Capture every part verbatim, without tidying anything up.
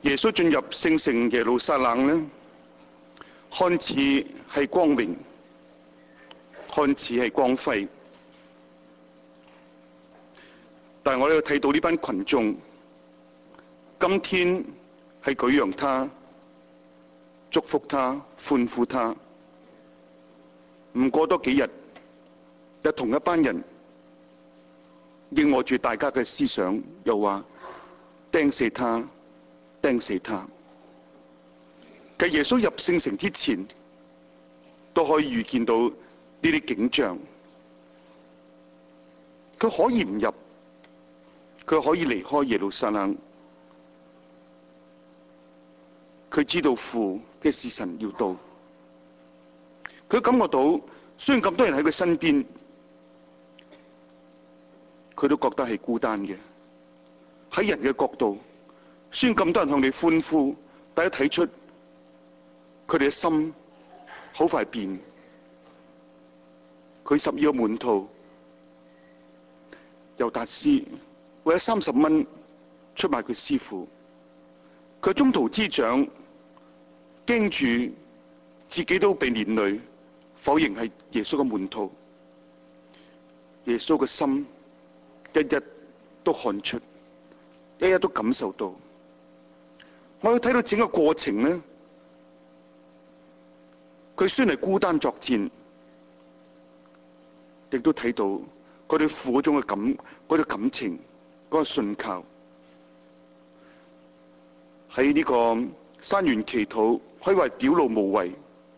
耶穌進入聖城耶路撒冷呢，看似係光榮，看似係光輝，但係我哋睇到呢班群眾，今天係舉揚他、祝福他、歡呼他。唔過多幾日，有同一班人應和住大家嘅思想，又話釘死他，釘死他。喺耶穌入聖城之前，都可以預見到呢啲景象。佢可以唔入，佢可以離開耶路撒冷。佢知道父嘅時辰要到，佢感覺到雖然咁多人喺佢身邊，佢都覺得係孤單嘅。喺人嘅角度，雖然咁多人向你歡呼，大家睇出佢哋嘅心好快變。佢十二個門徒，猶達斯為咗三十蚊出賣佢師父，佢中途之長驚住自己都被連累，否認係耶穌嘅門徒。耶穌嘅心一一都看出，一一都感受到。我要睇到整個過程呢，佢雖然係孤單作戰，亦都睇到佢對父嗰種嘅感，嗰種感情，嗰個信靠。喺呢個山園祈禱，可以話表露無遺。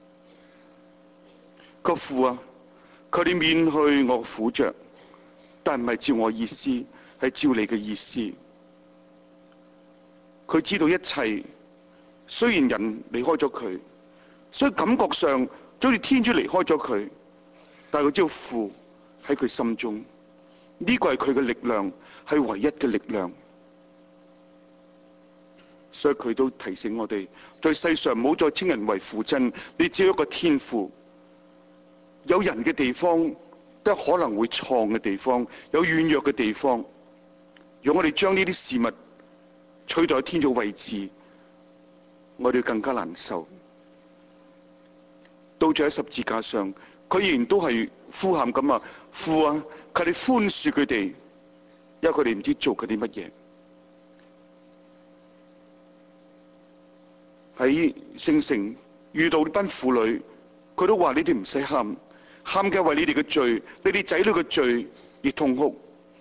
個父啊，佢哋免去我苦着，但唔係照我意思，係照你嘅意思。佢知道一切，雖然人離開咗佢，所以感覺上就好似天主離開咗佢，但係佢知道父喺佢心中，呢個係佢嘅力量，係唯一嘅力量。所以佢都提醒我哋，在世上唔好再稱人為父親，你只有一個天父。有人嘅地方，都可能會錯嘅地方，有軟弱嘅地方。如果我哋將呢啲事物取代天主位置，我哋更加難受。到咗喺十字架上，佢仍然都係呼喊咁啊，父啊，求你寬恕佢哋，因為佢哋唔知做佢啲乜嘢。喺聖城遇到呢班婦女，佢都話：你哋唔使喊，喊嘅為你哋嘅罪，你哋仔女嘅罪而痛哭。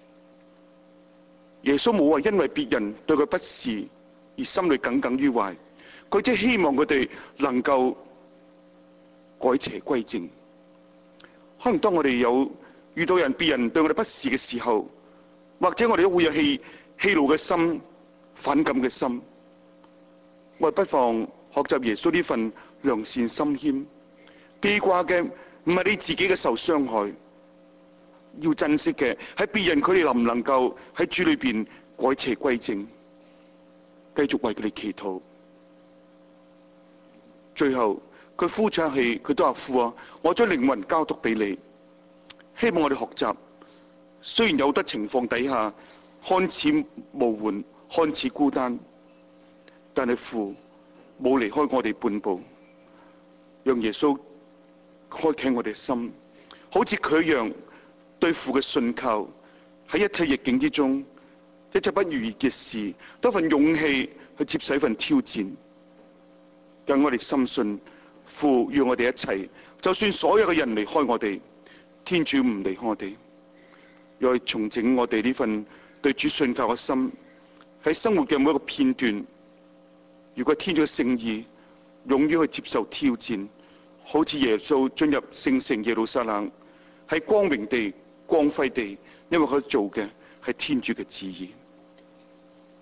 耶穌冇話因為別人對佢不是而心裏耿耿於懷，佢只希望佢哋能夠改邪歸正。可能當我哋有遇到人別人對我哋不是嘅時候，或者我哋都會有氣氣怒嘅心、反感嘅心。我哋不妨學習耶穌呢份良善心謙，記掛嘅唔係你自己嘅受傷害，要珍惜嘅係別人佢哋能唔能夠喺主裏邊改邪歸正，繼續為佢哋祈禱。最後佢呼出氣，佢都話：父啊，我將靈魂交託俾你。希望我哋學習，雖然有得情況底下看似無援，看似孤單，但係父冇離開我哋半步，讓耶穌開啟我哋嘅心，好似佢一樣對父嘅信靠。喺一切逆境之中，一切不如意嘅事，都有份勇氣去接受一份挑戰。讓我哋深信父與我哋一齊，就算所有嘅人離開我哋，天主唔離開我哋。讓我哋重整我哋呢份對主信靠嘅心，喺生活嘅每一個片段。如果天主嘅聖意，勇於去接受挑戰，好似耶穌進入聖城耶路撒冷，係光榮地、光輝地，因為佢做嘅係天主嘅旨意。